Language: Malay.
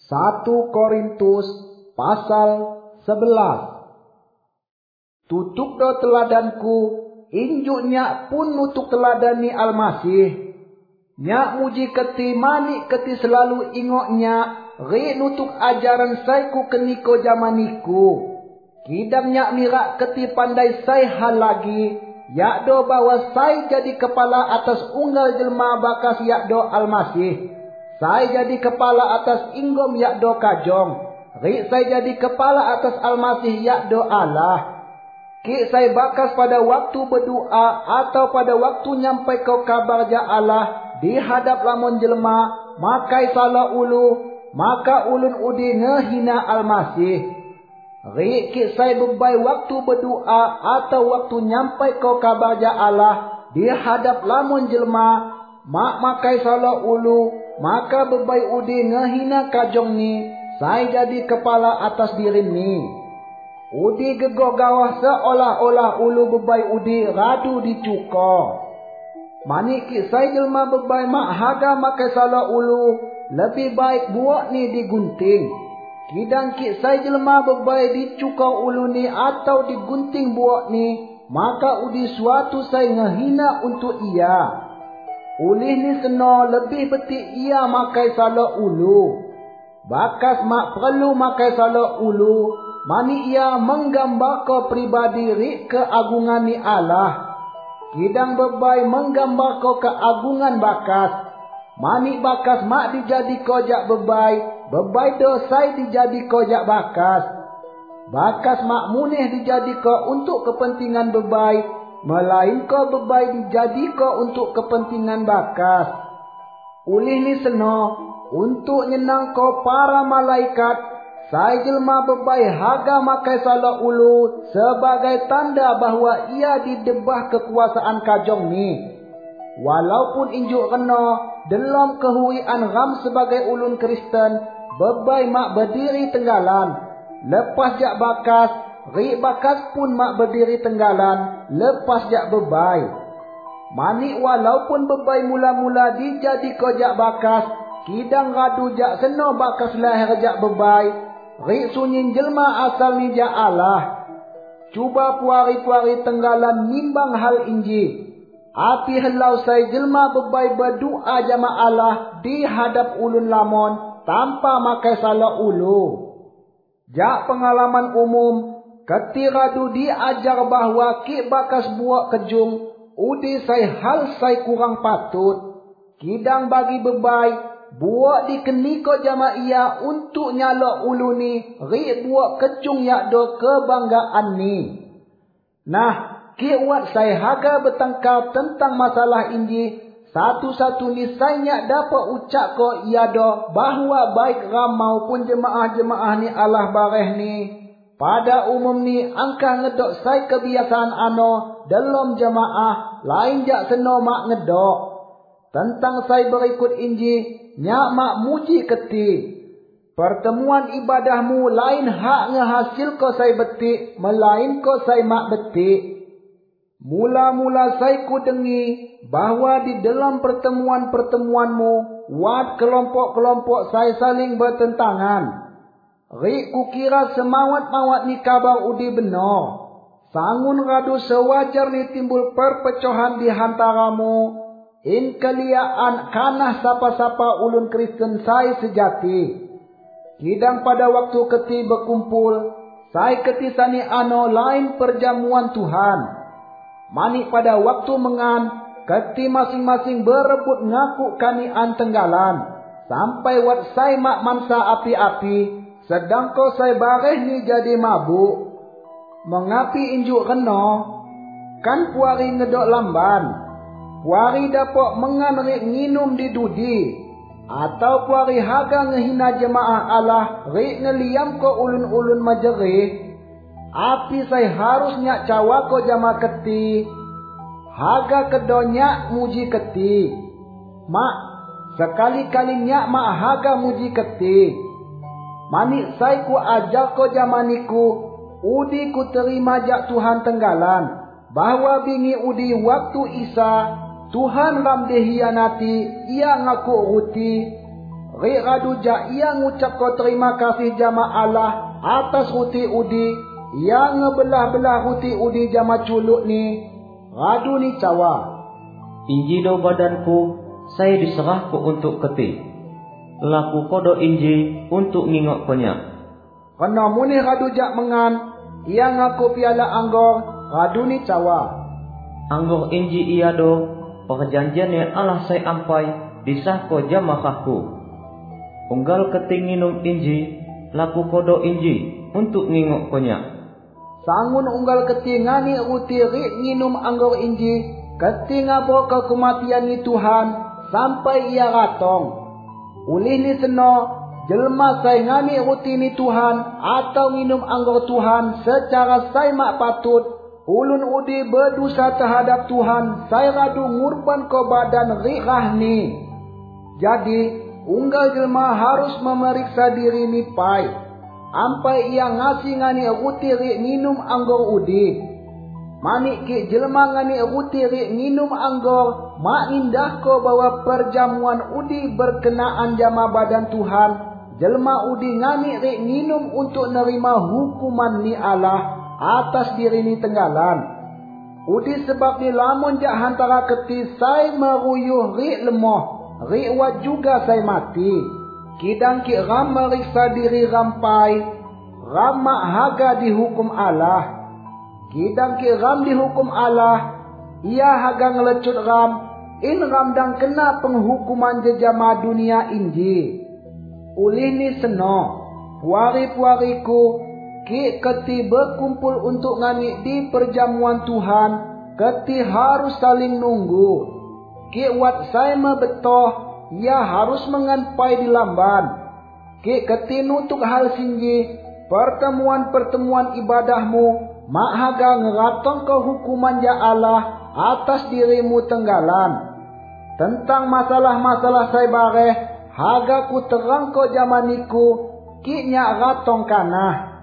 1 Korintus pasal 11. Tutuk do teladanku, injuk nyak pun nutuk teladani Almasih. Nyak muji keti manik keti selalu ingok nyak, ri nutuk ajaran saiku keniko jamaniku. Kidang nyak mirak keti pandai sai hal lagi, yakdo bahwa sai jadi kepala atas unggal jelma bakas yakdo Almasih. Sai jadi kepala atas inggom yakdo kajong. Ri sai jadi kepala atas Almasih yakdo Allah. Ki sai bakas pada waktu berdoa atau pada waktu nyampai kau kabar ja Allah di hadap lamun jelma, makai salah ulu, maka ulun udi ngehina Almasih. Ri ki sai bebai waktu berdoa atau waktu nyampai kau kabar ja Allah di hadap lamun jelma, makai salah ulu, maka bebai udi ngehina kajong ni, sai jadi kepala atas diri ni. Udi gegoh gawah seolah-olah ulu bebai udi radu dicuko. Maniki sai jelma bebai mak haga makai salah ulu, lebih baik buak ni digunting. Kidang ki sai jelma bebai dicuko ulu ni atau digunting buak ni, maka udi suatu sai ngehina untuk ia. Ulih ni seno lebih betik ia makai salah ulu. Bakas mak perlu makai salah ulu, mani ia menggambar ko pribadi ri keagungan ni Allah. Kidang bebai menggambar ko keagungan bakas. Mani bakas mak dijadi ko jak bebai, bebai dosai dijadi ko jak bakas. Bakas mak muneh dijadi ko untuk kepentingan bebai, melainkan bebai dijadi ko untuk kepentingan bakas. Ulih ni seno untuk nyenang ko para malaikat, sai jelma bebai haga makai salah ulu sebagai tanda bahawa ia didebah kekuasaan kajong ni. Walaupun injuk reno dalam kehuian ram sebagai ulun Kristen, bebai mak berdiri tenggalan. Lepas jak bakas, ri bakas pun mak berdiri tenggalan lepas jak bebai. Mani walaupun bebai mula-mula dijadi ko jak bakas, kidang radu jak seno bakas lahir jak bebai, ri sunyin jelma asal ni ja Allah. Cuba puari-puari tenggalan nimbang hal inji. Api helau sai jelma bebai berdoa jama Allah di hadap ulun lamon tanpa makai salah ulu. Jak pengalaman umum, keti radu diajar bahawa ki bakas buak kejung, udi sai hal sai kurang patut. Kidang bagi bebai, buak dikeniko jama ia untuk nyalok ulu ni, ri buak kecung yakdo kebanggaan ni. Nah, ki wat saya haga bertengkar tentang masalah ini, satu-satu ni saya dapat ucap ko ia do bahawa baik ram maupun jemaah-jemaah ni Allah bareh ni, pada umum ni angkah ngedok saya kebiasaan ano dalam jemaah lain jak seno mak ngedok. Tentang saya berikut inji, nyak mak muji keti. Pertemuan ibadahmu lain hak ngehasil ko saya betik, melain ko saya mak betik. Mula-mula saya ku dengi bahawa di dalam pertemuan-pertemuanmu, wat kelompok-kelompok saya saling bertentangan. Ri ku kira semawat-mawat ni kabar udi benar. Sangun radu sewajar ni timbul perpecahan di hantaramu. In kaliaan kanah sapa-sapa ulun Kristen saya sejati. Kidang pada waktu keti berkumpul, saya keti sani ano lain perjamuan Tuhan. Mani pada waktu mengan, keti masing-masing berebut ngaku kanian tenggalan. Sampai wat saya mak mansa api-api, sedang ko saya bareh ni jadi mabuk. Mengapi injuk reno, kan puari ngedok lamban. Puari dapat mengan rik nginum di dudi. Atau puari haga ngehina jemaah Allah, rik ngeliam ko ulun-ulun majerih. Api saya harusnya cawa ko jama keti, haga kedonya muji keti. Mak, sekali-kali nyak mak haga muji keti. Mani saya ku ajar ko jamaniku, udi ku terima jak Tuhan tenggalan, bahawa bingi udi waktu Isa, Tuhan ram dehianati, ia ngaku ruti. Ri radujak ia ngucap ko terima kasih jama Allah atas ruti udi, yang ngebelah-belah ruti udi jama culuk ni. Radu ni cawa. Inji do badanku, saya diserahku untuk keti. Laku kodo inji untuk ngingok konyak. Kena muni radujak mengan, ia ngaku piala anggor, radu ni cawa. Anggor inji ia do, perjanjian yang Allah saya ampai, disahko jamakahku. Unggal keti nginum inji, laku kodo inji untuk ngingok konyak. Sangun unggal keti ngani ruti ri nginum anggor inji, keti ngabo ke kematian ni Tuhan sampai ia ratong. Ulih ni seno, jelma saya ngani ruti ni Tuhan atau nginum anggor Tuhan secara saya mak patut, ulun udi berdosa terhadap Tuhan, saya radu ngurban ko badan rikah ni. Jadi unggal jelma harus memeriksa diri ni pai, ampai ia ngasih ngani ruti ri nginum anggor udi. Manik ki jelma ngani ruti ri nginum anggor, mak indah ko bahwa perjamuan udi berkenaan jama badan Tuhan. Jelma udi ngani ri nginum untuk nerima hukuman ni Allah atas diri ni tenggalan. Udi sebab ni lamun jak hantara keti saya meruyuh ri lemoh, ri wat juga saya mati. Kidang ki ram meriksa diri rampai, ram mak haga dihukum Allah. Kidang ki ram dihukum Allah, ia haga ngelecut ram, in ram dang kena penghukuman jejama dunia inji. Ulih ni seno, puari-puariku, ki keti berkumpul untuk ngani di perjamuan Tuhan, keti harus saling nunggu. Ki wat saya mebetoh, ia harus menganpai di lamban. Ki keti nutuk hal singgi, pertemuan-pertemuan ibadahmu, mak haga ngeratong ke hukuman ya Allah atas dirimu tenggalan. Tentang masalah-masalah saya bareh, haga ku terang ko jamaniku, ki nyak ratong kanah.